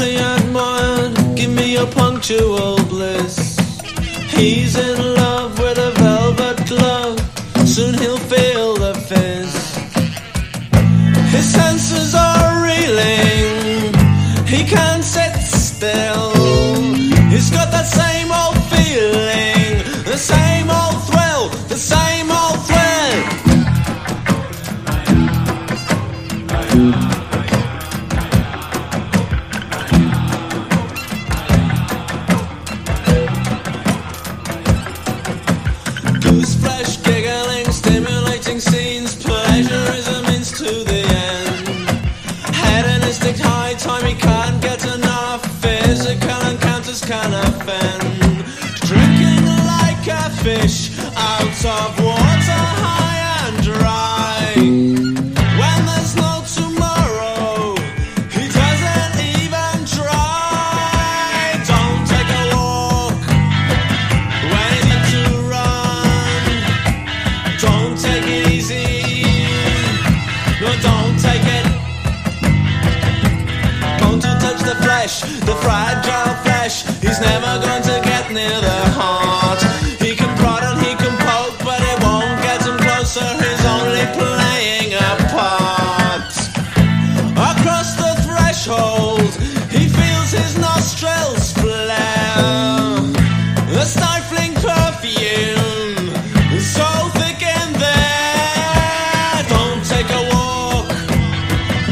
me admired, give me your punctual bliss. He's in love with a velvet glove, soon he'll feel the fizz. His senses are reeling, he can't sit still. He's got that same old feeling, the same old thrill, the same old thrill. Gooseflesh, giggling, stimulating scenes, pleasure is a means to the end. Hedonistic high time, he can't get enough. Physical encounters can offend. Drinking like a fish out of water, high and dry. When there's no tomorrow, he doesn't even try. Don't take a walk when it's meant to run. Don't take it easy, no, don't take it. Going to touch the flesh, the fragile flesh. He's never going to get near the heart.